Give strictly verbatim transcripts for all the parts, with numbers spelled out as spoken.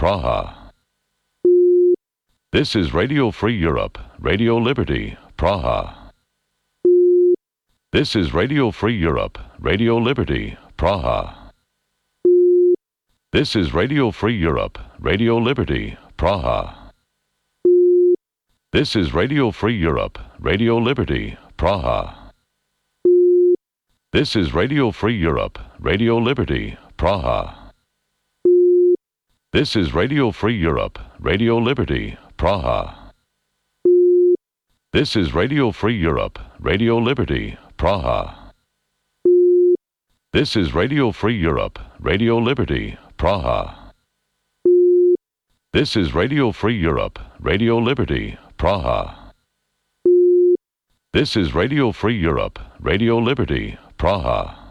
Praha. This is Radio Free Europe, Radio Liberty, Praha. This is Radio Free Europe, Radio Liberty, Praha. This is Radio Free Europe, Radio Liberty, Praha. This is Radio Free Europe, Radio Liberty, Praha. This is Radio Free Europe, Radio Liberty, Praha. This is Radio Free Europe, Radio Liberty, Praha. This is Radio Free Europe, Radio Liberty, Praha. This is Radio Free Europe, Radio Liberty, Praha. This is Radio Free Europe, Radio Liberty, Praha. This is Radio Free Europe, Radio Liberty, Praha.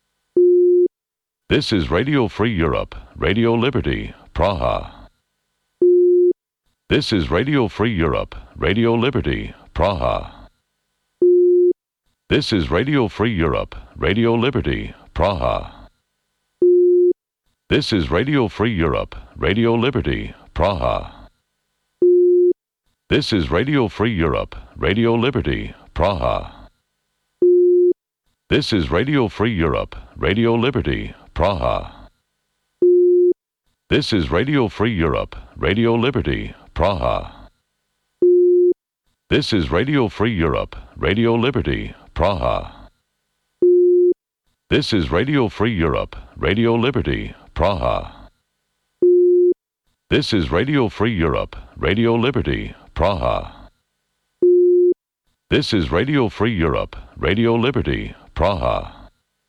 This is Radio Free Europe, Radio Liberty, Praha. This is Radio Free Europe, Radio Liberty, Praha. This is Radio Free Europe, Radio Liberty, Praha. This is Radio Free Europe, Radio Liberty, Praha. This is Radio Free Europe, Radio Liberty, Praha. This is Radio Free Europe, Radio Liberty, Praha. This is Radio Free Europe, Radio Liberty, Praha. This is Radio Free Europe, Radio Liberty, Praha. This is Radio Free Europe, Radio Liberty, Praha. This is Radio Free Europe, Radio Liberty, Praha. This is Radio Free Europe, Radio Liberty, Praha.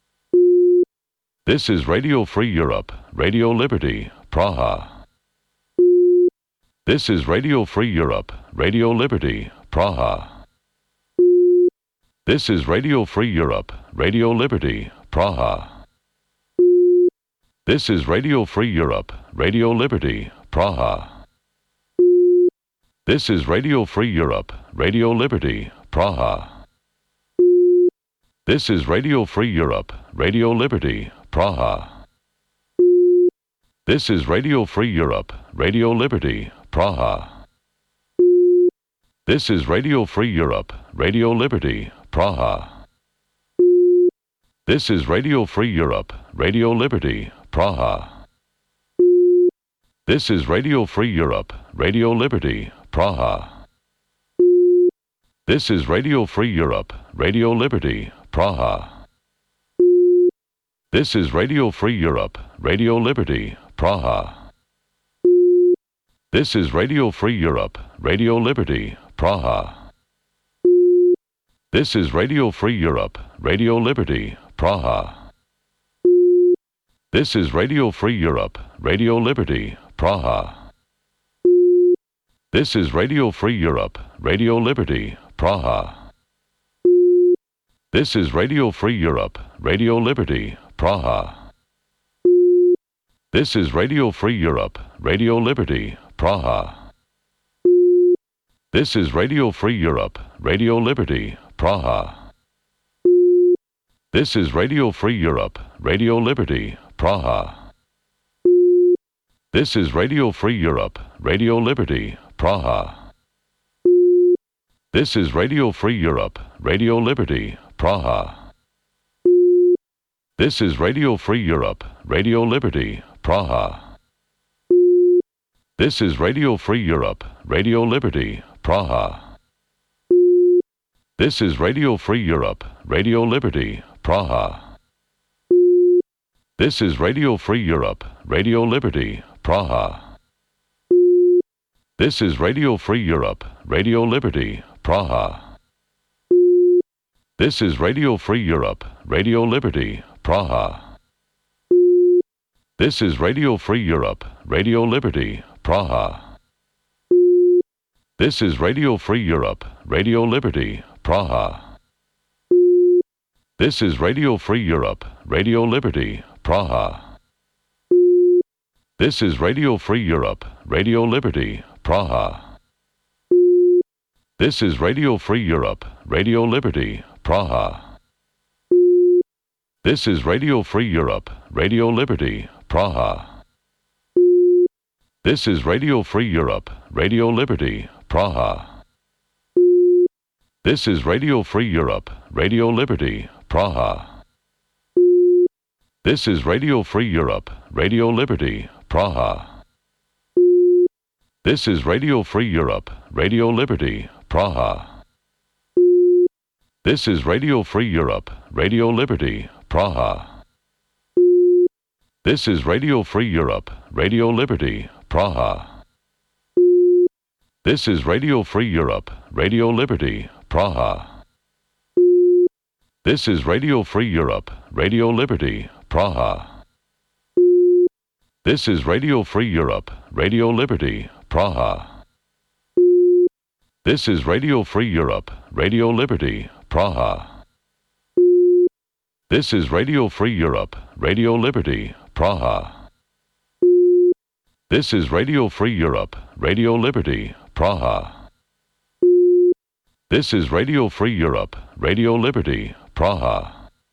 This is Radio Free Europe, Radio Liberty, Praha. This is Radio Free Europe, Radio Liberty, Praha. This is Radio Free Europe, Radio Liberty, Praha. This is Radio Free Europe, Radio Liberty, Praha. This is Radio Free Europe, Radio Liberty, Praha. This is Radio Free Europe, Radio Liberty, Praha. This is Radio Free Europe, Radio Liberty, Praha. This is Radio Free Europe, Radio Liberty, Praha. This is Radio Free Europe, Radio Liberty, Praha. This is Radio Free Europe, Radio Liberty, Praha. This is Radio Free Europe, Radio Liberty, Praha. This is Radio Free Europe, Radio Liberty, Praha. This is Radio Free Europe, Radio Liberty, Praha. This is Radio Free Europe, Radio Liberty, Praha. This is Radio Free Europe, Radio Liberty, Praha. This is Radio Free Europe, Radio Liberty, Praha. This is Radio Free Europe, Radio Liberty, Praha. This is Radio Free Europe, Radio Liberty, Praha. This is Radio Free Europe, Radio Liberty, Praha. This is Radio Free Europe, Radio Liberty, Praha. This is Radio Free Europe, Radio Liberty, Praha. This is Radio Free Europe, Radio Liberty, Praha. This is Radio Free Europe, Radio Liberty, Praha. This is Radio Free Europe, Radio Liberty, Praha. This is Radio Free Europe, Radio Liberty, Praha. This is Radio Free Europe, Radio Liberty, Praha. This is Radio Free Europe, Radio Liberty, Praha. This is Radio Free Europe, Radio Liberty, Praha. This is Radio Free Europe, Radio Liberty, Praha. This is Radio Free Europe, Radio Liberty, Praha. This is Radio Free Europe, Radio Liberty, Praha. This is Radio Free Europe, Radio Liberty, Praha. This is Radio Free Europe, Radio Liberty, Praha. This is Radio Free Europe, Radio Liberty, Praha. This is Radio Free Europe, Radio Liberty, Praha. This is Radio Free Europe, Radio Liberty, Praha. This is Radio Free Europe, Radio Liberty, Praha. This is Radio Free Europe, Radio Liberty, Praha. This is Radio Free Europe, Radio Liberty, Praha. This is Radio Free Europe, Radio Liberty, Praha. This is Radio Free Europe, Radio Liberty, Praha. This is Radio Free Europe, Radio Liberty, Praha. This is Radio Free Europe, Radio Liberty, Praha. This is Radio Free Europe, Radio Liberty, Praha. This is Radio Free Europe, Radio Liberty, Praha. This is Radio Free Europe, Radio Liberty, Praha. This is Radio Free Europe, Radio Liberty, Praha.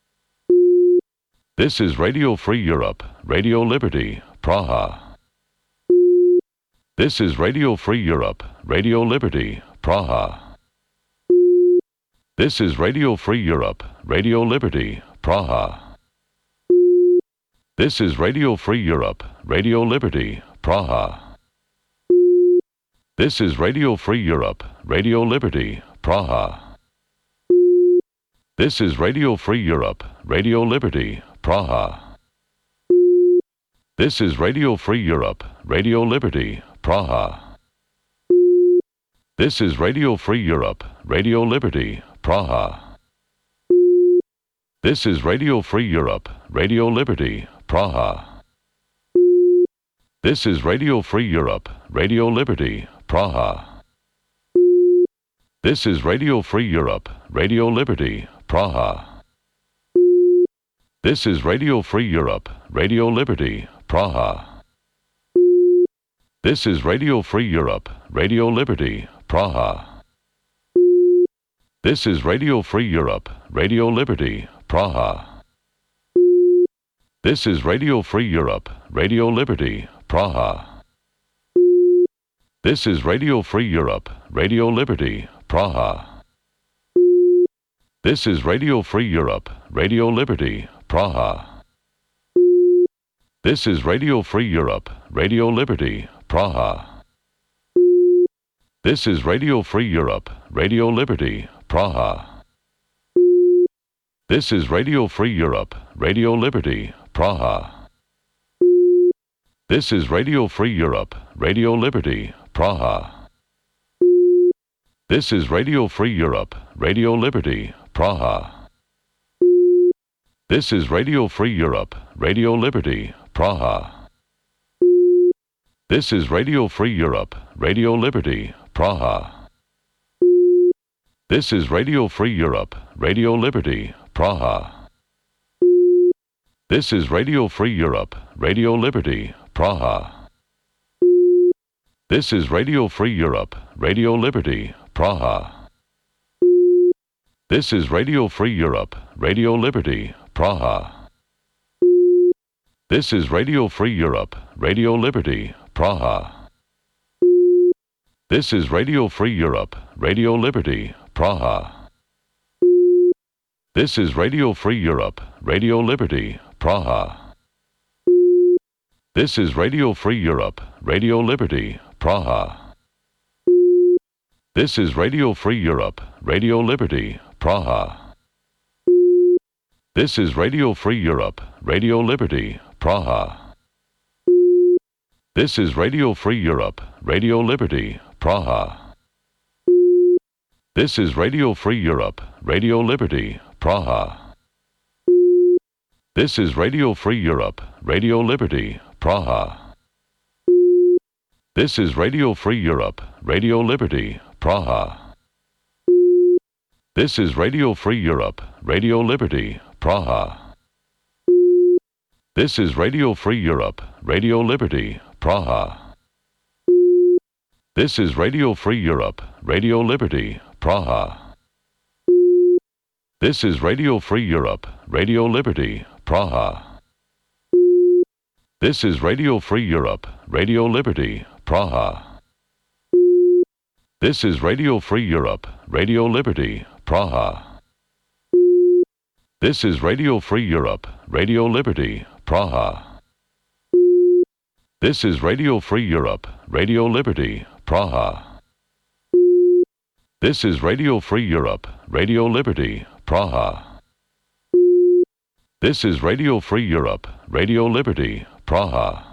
This is Radio Free Europe, Radio Liberty, Praha. This is Radio Free Europe, Radio Liberty, Praha. This is Radio Free Europe, Radio Liberty, Praha. This is Radio Free Europe, Radio Liberty, Praha. This is Radio Free Europe, Radio Liberty, Praha. This is Radio Free Europe, Radio Liberty, Praha. This is Radio Free Europe, Radio Liberty, Praha. This is Radio Free Europe, Radio Liberty, Praha. This is Radio Free Europe, Radio Liberty, Praha. This is Radio Free Europe, Radio Liberty, Praha. This is Radio Free Europe, Radio Liberty, Praha. This is Radio Free Europe, Radio Liberty, Praha. This is Radio Free Europe, Radio Liberty, Praha. This is Radio Free Europe, Radio Liberty, Praha. This is Radio Free Europe, Radio Liberty, Praha. This is Radio Free Europe, Radio Liberty, Praha. This is Radio Free Europe, Radio Liberty, Praha. This is Radio Free Europe, Radio Liberty, Praha. This is Radio Free Europe, Radio Liberty, Praha. This is Radio Free Europe, Radio Liberty, Praha. This is Radio Free Europe, Radio Liberty, Praha. This is Radio Free Europe, Radio Liberty, Praha. This is Radio Free Europe, Radio Liberty, Praha. This is Radio Free Europe, Radio Liberty, Praha. This is Radio Free Europe, Radio Liberty, Praha. This is Radio Free Europe, Radio Liberty, Praha. This is Radio Free Europe, Radio Liberty, Praha. This is Radio Free Europe, Radio Liberty, Praha. This is Radio Free Europe, Radio Liberty, Praha. This is Radio Free Europe, Radio Liberty, Praha. This is Radio Free Europe, Radio Liberty, Praha. This is Radio Free Europe, Radio Liberty, Praha. This is Radio Free Europe, Radio Liberty, Praha. This is Radio Free Europe, Radio Liberty, Praha. This is Radio Free Europe, Radio Liberty, Praha. This is Radio Free Europe, Radio Liberty, Praha. This is Radio Free Europe, Radio Liberty, Praha. This is Radio Free Europe, Radio Liberty, Praha. This is Radio Free Europe, Radio Liberty, Praha. This is Radio Free Europe, Radio Liberty, Praha. This is Radio Free Europe, Radio Liberty, Praha. This is Radio Free Europe, Radio Liberty, Praha. This is Radio Free Europe, Radio Liberty, Praha. This is Radio Free Europe, Radio Liberty, Praha. This is Radio Free Europe, Radio Liberty, Praha. This is Radio Free Europe, Radio Liberty, Praha. This is Radio Free Europe, Radio Liberty, Praha. This is Radio Free Europe, Radio Liberty, Praha.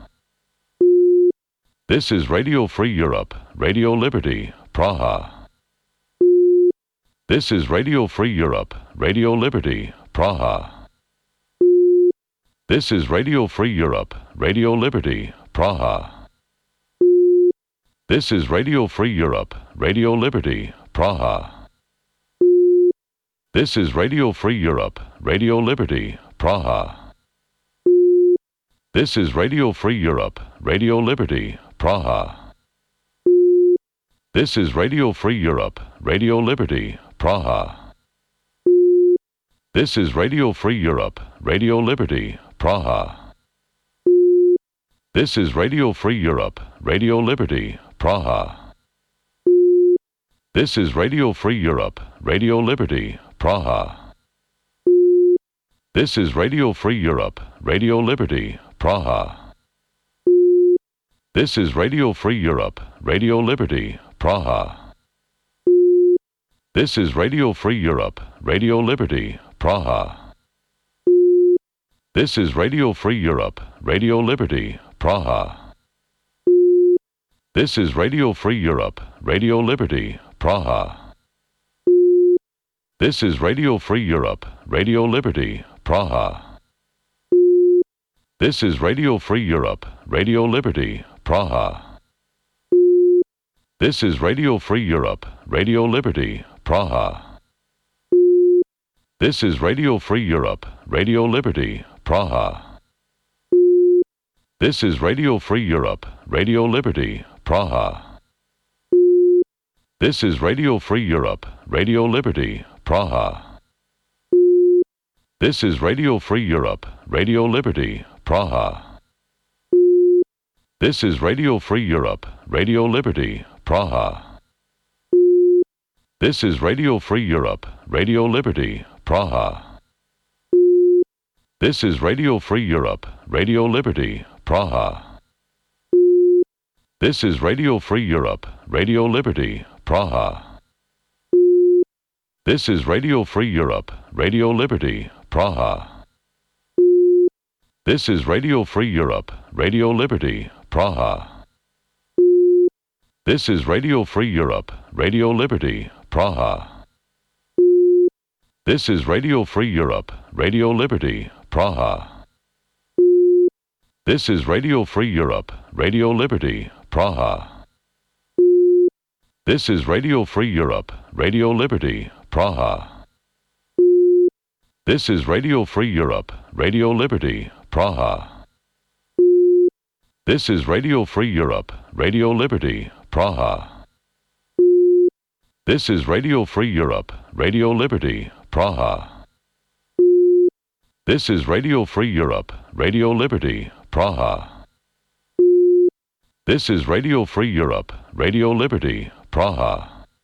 This is Radio Free Europe, Radio Liberty, Praha. This is Radio Free Europe, Radio Liberty, Praha. This is Radio Free Europe, Radio Liberty, Praha. This is Radio Free Europe, Radio Liberty, Praha. This is Radio Free Europe, Radio Liberty, Praha. This is Radio Free Europe, Radio Liberty, Praha. This is Radio Free Europe, Radio Liberty, Praha. This is Radio Free Europe, Radio Liberty, Praha. This is Radio Free Europe, Radio Liberty, Praha. This is Radio Free Europe, Radio Liberty, Praha. This is Radio Free Europe, Radio Liberty, Praha. This is Radio Free Europe, Radio Liberty, Praha. This is Radio Free Europe, Radio Liberty, Praha. This is Radio Free Europe, Radio Liberty, Praha. This is Radio Free Europe, Radio Liberty, Praha. This is Radio Free Europe, Radio Liberty, Praha. This is Radio Free Europe, Radio Liberty, Praha. This is Radio Free Europe, Radio Liberty, Praha. This is Radio Free Europe, Radio Liberty, Praha. This is Radio Free Europe, Radio Liberty, Praha. This is Radio Free Europe, Radio Liberty, Praha. This is Radio Free Europe, Radio Liberty, Praha. This is Radio Free Europe, Radio Liberty, Praha. This is Radio Free Europe, Radio Liberty, Praha. This is Radio Free Europe, Radio Liberty, Praha. This is Radio Free Europe, Radio Liberty, Praha. This is Radio Free Europe, Radio Liberty, Praha. This is Radio Free Europe, Radio Liberty, Praha. This is Radio Free Europe, Radio Liberty, Praha. This is Radio Free Europe, Radio Liberty, Praha. This is Radio Free Europe, Radio Liberty, Praha. This is Radio Free Europe, Radio Liberty, Praha. This is Radio Free Europe, Radio Liberty, Praha. This is Radio Free Europe, Radio Liberty, Praha. This is Radio Free Europe, Radio Liberty, Praha. This is Radio Free Europe, Radio Liberty, Praha. This is Radio Free Europe, Radio Liberty, Praha.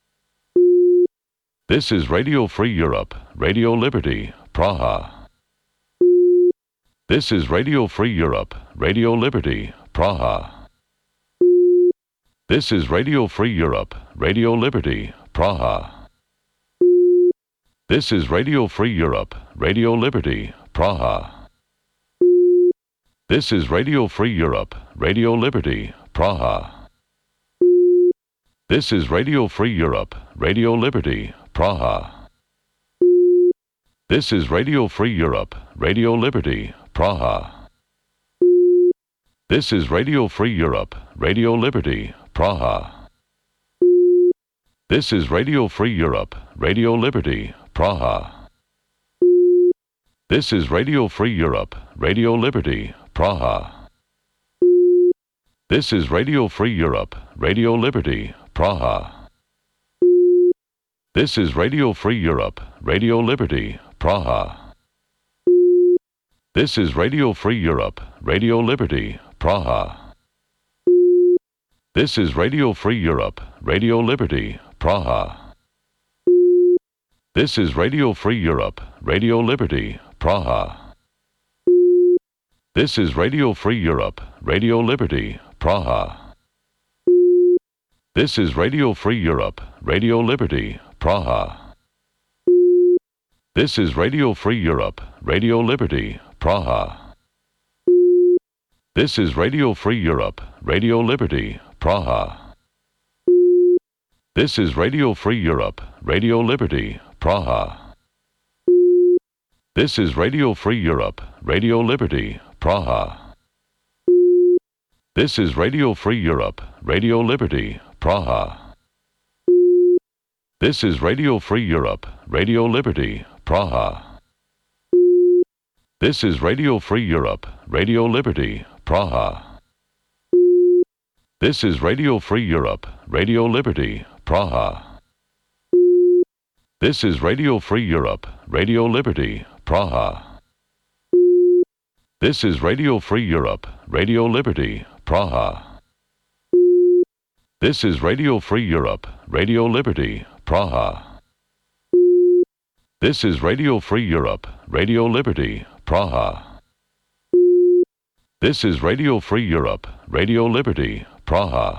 This is Radio Free Europe, Radio Liberty, Praha. This is Radio Free Europe, Radio Liberty, Praha. This is Radio Free Europe, Radio Liberty, Praha. This is Radio Free Europe, Radio Liberty, Praha. This is Radio Free Europe, Radio Liberty, Praha. This is Radio Free Europe, Radio Liberty, Praha. This is Radio Free Europe, Radio Liberty, Praha. This is Radio Free Europe, Radio Liberty, Praha. This is Radio Free Europe, Radio Liberty, Praha. This is Radio Free Europe, Radio Liberty, Praha. This is Radio Free Europe, Radio Liberty, Praha. This is Radio Free Europe, Radio Liberty, Praha. This is Radio Free Europe, Radio Liberty, Praha. This is Radio Free Europe, Radio Liberty, Praha. This is Radio Free Europe, Radio Liberty, Praha. This is Radio Free Europe, Radio Liberty, Praha. This is Radio Free Europe, Radio Liberty, Praha. This is Radio Free Europe, Radio Liberty, Praha. This is Radio Free Europe, Radio Liberty, Praha. This is Radio Free Europe, Radio Liberty, Praha. This is Radio Free Europe, Radio Liberty, Praha. This is Radio Free Europe, Radio Liberty, Praha. This is Radio Free Europe, Radio Liberty, Praha. This is Radio Free Europe, Radio Liberty, Praha. This is Radio Free Europe, Radio Liberty, Praha. This is Radio Free Europe, Radio Liberty, Praha. This is Radio Free Europe, Radio Liberty, Praha. This is Radio Free Europe, Radio Liberty, Praha. This is Radio Free Europe, Radio Liberty, Praha. This is Radio Free Europe, Radio Liberty, Praha.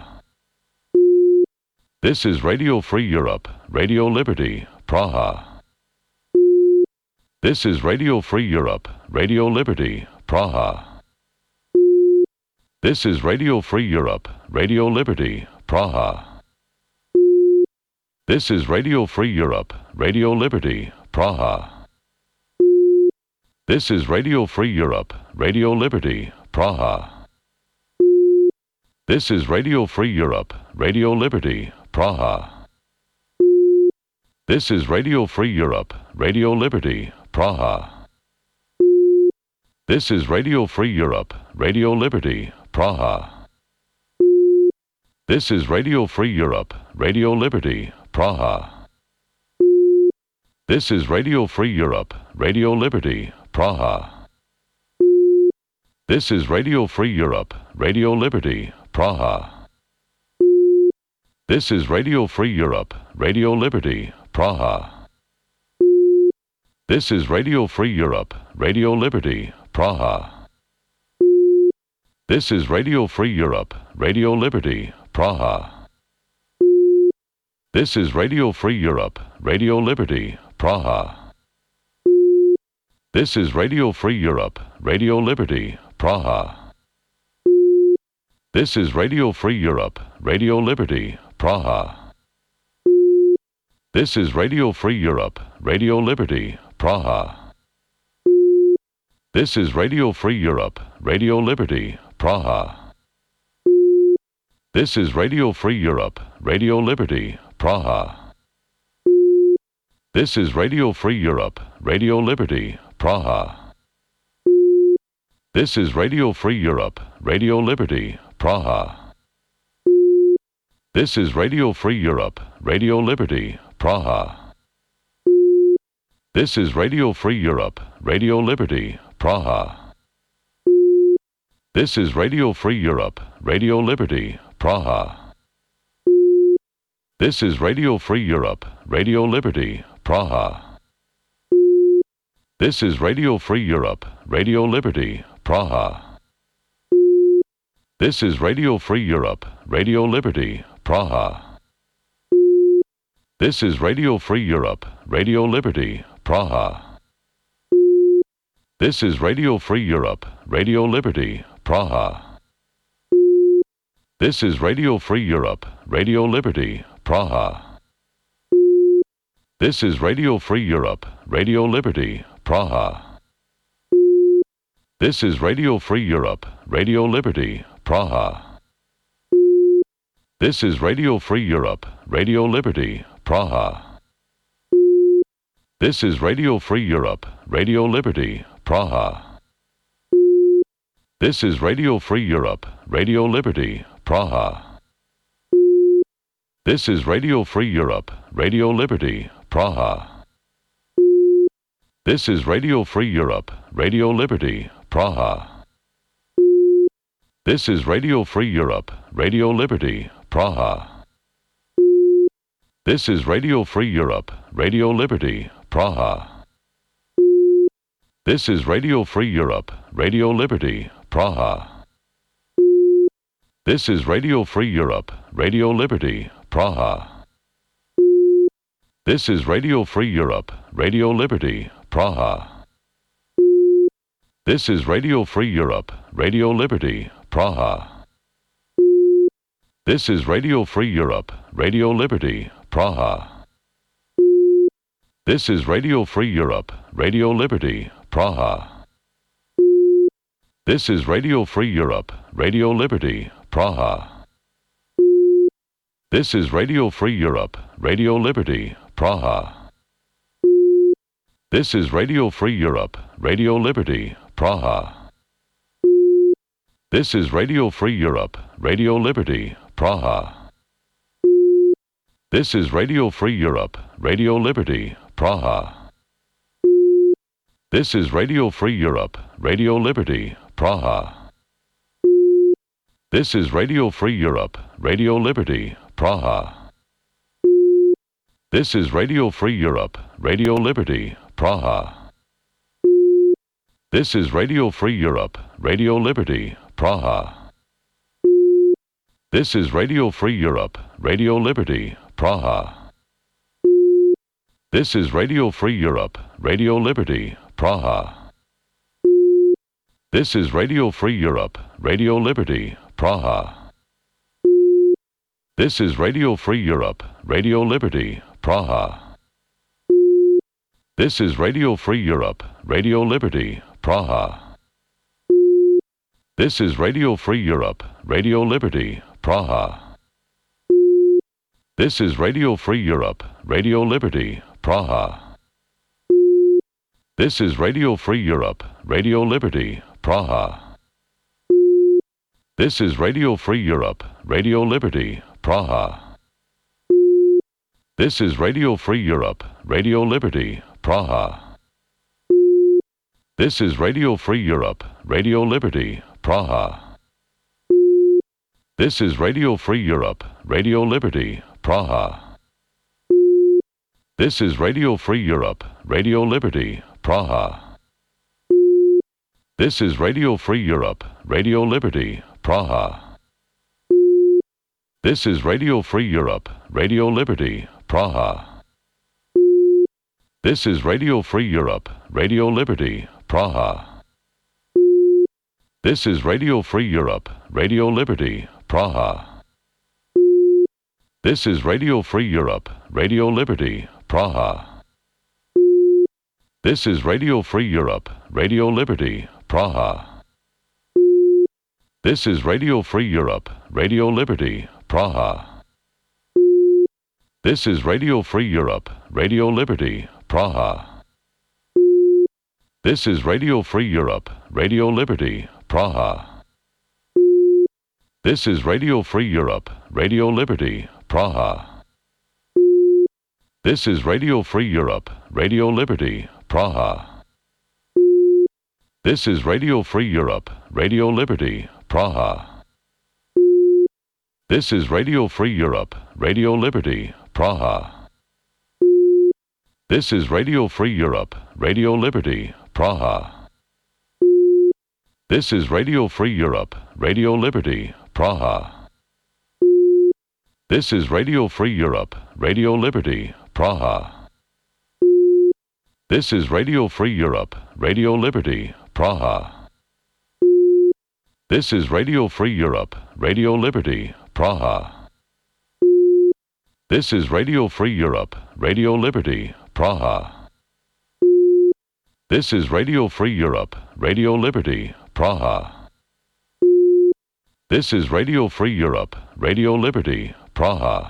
This is Radio Free Europe, Radio Liberty, Praha. This is Radio Free Europe, Radio Liberty, Praha. This is Radio Free Europe, Radio Liberty, Praha. This is Radio Free Europe, Radio Liberty, Praha. This is Radio Free Europe, Radio Liberty, Praha. This is Radio Free Europe, Radio Liberty, Praha. This is Radio Free Europe, Radio Liberty, Praha. This is Radio Free Europe, Radio Liberty, Praha. This is Radio Free Europe, Radio Liberty, Praha. This is Radio Free Europe, Radio Liberty, Praha. This is Radio Free Europe, Radio Liberty, Praha. This is Radio Free Europe, Radio Liberty, Praha. This is Radio Free Europe, Radio Liberty, Praha. This is Radio Free Europe, Radio Liberty, Praha. This is Radio Free Europe, Radio Liberty, Praha. This is Radio Free Europe, Radio Liberty, Praha. This is Radio Free Europe, Radio Liberty, Praha. This is Radio Free Europe, Radio Liberty, Praha. This is Radio Free Europe, Radio Liberty, Praha. This is Radio Free Europe, Radio Liberty, Praha. This is Radio Free Europe, Radio Liberty, Praha. This is Radio Free Europe, Radio Liberty, Praha. This is Radio Free Europe, Radio Liberty, Praha. This is Radio Free Europe, Radio Liberty, Praha. This is Radio Free Europe, Radio Liberty, Praha. This is Radio Free Europe, Radio Liberty, Praha. This is Radio Free Europe, Radio Liberty, Praha. This is Radio Free Europe, Radio Liberty, Praha. This is Radio Free Europe, Radio Liberty, Praha. This is Radio Free Europe, Radio Liberty, Praha. This is Radio Free Europe, Radio Liberty, Praha. This is Radio Free Europe, Radio Liberty, Praha. This is Radio Free Europe, Radio Liberty, Praha. This is Radio Free Europe, Radio Liberty, Praha. This is Radio Free Europe, Radio Liberty, Praha. This is Radio Free Europe, Radio Liberty, Praha. This is Radio Free Europe, Radio Liberty, Praha. This is Radio Free Europe, Radio Liberty, Praha. This is Radio Free Europe, Radio Liberty, Praha. This is Radio Free Europe, Radio Liberty, Praha. This is Radio Free Europe, Radio Liberty, Praha. This is Radio Free Europe, Radio Liberty, Praha. This is Radio Free Europe, Radio Liberty, Praha. This is Radio Free Europe, Radio Liberty, Praha. This is Radio Free Europe, Radio Liberty, Praha. This is Radio Free Europe, Radio Liberty, Praha. This is Radio Free Europe, Radio Liberty, Praha. This is Radio Free Europe, Radio Liberty, Praha. This is Radio Free Europe, Radio Liberty, Praha. This is Radio Free Europe, Radio Liberty, Praha. This is Radio Free Europe, Radio Liberty, Praha. This is Radio Free Europe, Radio Liberty, Praha. This is Radio Free Europe, Radio Liberty, Praha. This is Radio Free Europe, Radio Liberty, Praha. This is Radio Free Europe, Radio Liberty, Praha. This is Radio Free Europe, Radio Liberty, Praha. This is Radio Free Europe, Radio Liberty, Praha. This is Radio Free Europe, Radio Liberty, Praha. This is Radio Free Europe, Radio Liberty, Praha. This is Radio Free Europe, Radio Liberty, Praha. This is Radio Free Europe, Radio Liberty, Praha. This is Radio Free Europe, Radio Liberty, Praha. This is Radio Free Europe, Radio Liberty, Praha. This is Radio Free Europe, Radio Liberty, Praha. This is Radio Free Europe, Radio Liberty, Praha. This is Radio Free Europe, Radio Liberty, Praha. This is Radio Free Europe, Radio Liberty, Praha. This is Radio Free Europe, Radio Liberty, Praha. This is Radio Free Europe, Radio Liberty, Praha. This is Radio Free Europe, Radio Liberty, Praha. This is Radio Free Europe, Radio Liberty, Praha. This is Radio Free Europe, Radio Liberty, Praha. This is Radio Free Europe, Radio Liberty, Praha. This is Radio Free Europe, Radio Liberty, Praha. This is Radio Free Europe, Radio Liberty, Praha. This is Radio Free Europe, Radio Liberty, Praha. This is Radio Free Europe, Radio Liberty, Praha. This is Radio Free Europe, Radio Liberty, Praha. This is Radio Free Europe, Radio Liberty, Praha. This is Radio Free Europe, Radio Liberty, Praha. This is Radio Free Europe, Radio Liberty, Praha. This is Radio Free Europe, Radio Liberty, Praha. This is Radio Free Europe, Radio Liberty, Praha. This is Radio Free Europe, Radio Liberty, Praha. This is Radio Free Europe, Radio Liberty, Praha. This is Radio Free Europe, Radio Liberty, Praha. This is Radio Free Europe, Radio Liberty, Praha. This is Radio Free Europe, Radio Liberty, Praha. This is Radio Free Europe, Radio Liberty, Praha.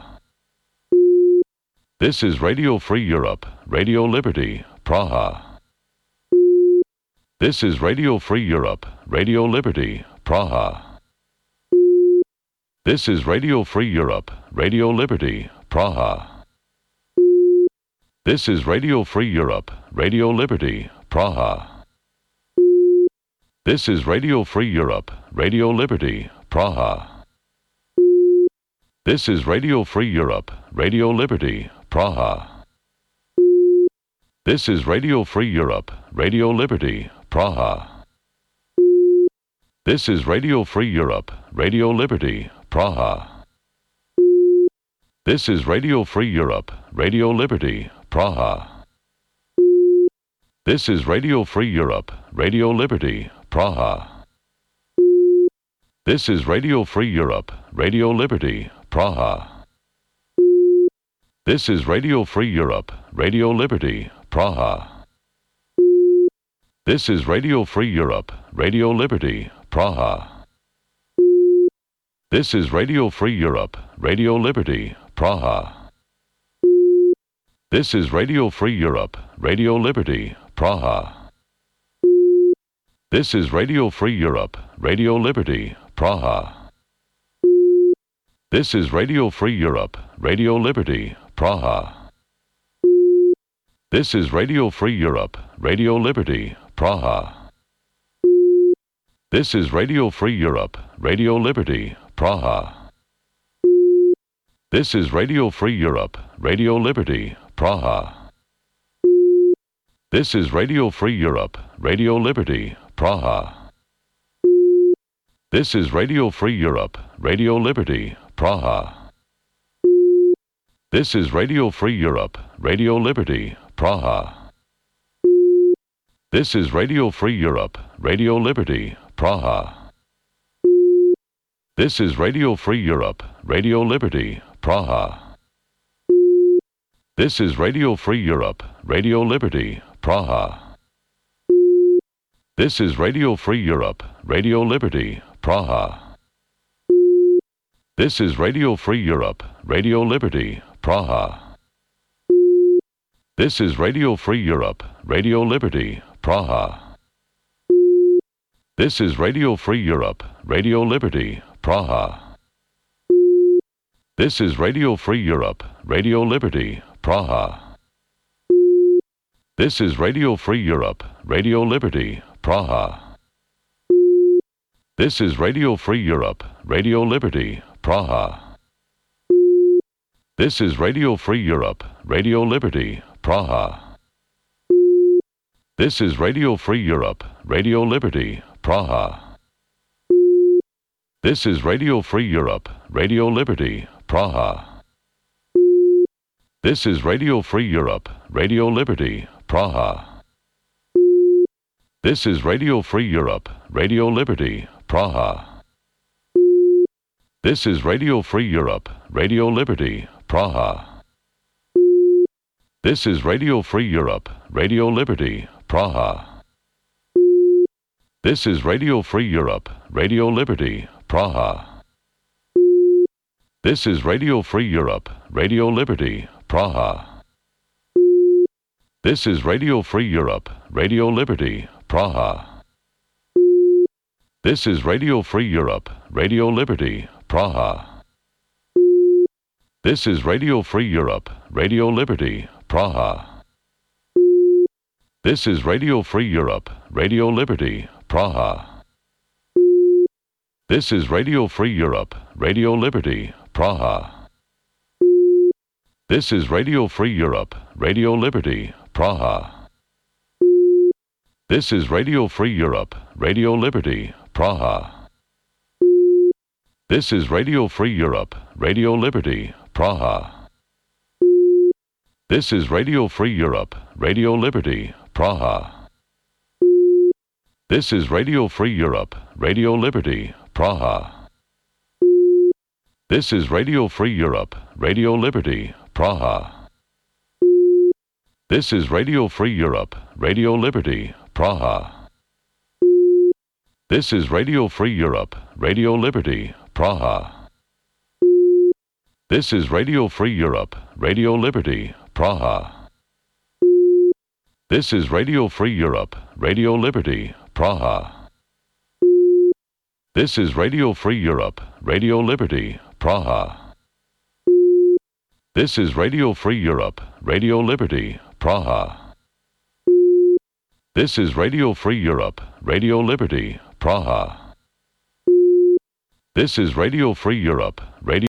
This is Radio Free Europe, Radio Liberty, Praha. This is Radio Free Europe, Radio Liberty, Praha. This is Radio Free Europe, Radio Liberty, Praha. This is Radio Free Europe, Radio Liberty, Praha. This is Radio Free Europe, Radio Liberty, Praha. This is Radio Free Europe, Radio Liberty, Praha. This is Radio Free Europe, Radio Liberty, Praha. This is Radio Free Europe, Radio Liberty, Praha. This is Radio Free Europe, Radio Liberty, Praha. This is Radio Free Europe, Radio Liberty, Praha. This is Radio Free Europe, Radio Liberty, Praha. This is Radio Free Europe, Radio Liberty, Praha. This is Radio Free Europe, Radio Liberty, Praha. This is Radio Free Europe, Radio Liberty, Praha. This is Radio Free Europe, Radio Liberty, Praha. This is Radio Free Europe, Radio Liberty, Praha. This is Radio Free Europe, Radio Liberty, Praha. This is Radio Free Europe, Radio Liberty, Praha. This is Radio Free Europe, Radio Liberty, Praha. This is Radio Free Europe, Radio Liberty, Praha. This is Radio Free Europe, Radio Liberty, Praha. This is Radio Free Europe, Radio Liberty, Praha. This is Radio Free Europe, Radio Liberty, Praha. This is Radio Free Europe, Radio Liberty, Praha. This is Radio Free Europe, Radio Liberty, Praha. This is Radio Free Europe, Radio Liberty, Praha. This is Radio Free Europe, Radio Liberty, Praha. This is Radio Free Europe, Radio Liberty, Praha. This is Radio Free Europe, Radio Liberty, Praha. This is Radio Free Europe, Radio Liberty, Praha. This is Radio Free Europe, Radio Liberty, Praha. This is Radio Free Europe, Radio Liberty, Praha. This is Radio Free Europe, Radio Liberty, Praha. This is Radio Free Europe, Radio Liberty, Praha. This is Radio Free Europe, Radio Liberty, Praha. This is Radio Free Europe, Radio Liberty, Praha. This is Radio Free Europe, Radio Liberty, Praha. This is Radio Free Europe, Radio Liberty, Praha. This is Radio Free Europe, Radio Liberty, Praha. This is Radio Free Europe, Radio Liberty, Praha. This is Radio Free Europe, Radio Liberty, Praha. This is Radio Free Europe, Radio Liberty, Praha. This is Radio Free Europe, Radio Liberty, Praha. This is Radio Free Europe, Radio Liberty, Praha. This is Radio Free Europe, Radio Liberty, Praha. This is Radio Free Europe, Radio Liberty, Praha. This is Radio Free Europe, Radio Liberty, Praha. This is Radio Free Europe, Radio Liberty, Praha. This is Radio Free Europe, Radio Liberty, Praha. This is Radio Free Europe, Radio Liberty, Praha. This is Radio Free Europe, Radio Liberty, Praha. This is Radio Free Europe, Radio Liberty, Praha. This is Radio Free Europe, Radio Liberty, Praha. This is Radio Free Europe, Radio Liberty, Praha. This is Radio Free Europe, Radio Liberty, Praha. This is Radio Free Europe, Radio Liberty, Praha. This is Radio Free Europe, Radio Liberty, Praha. This is Radio Free Europe, Radio Liberty, Praha. This is Radio Free Europe, Radio Liberty, Praha. This is Radio Free Europe, Radio Liberty, Praha. This is Radio Free Europe, Radio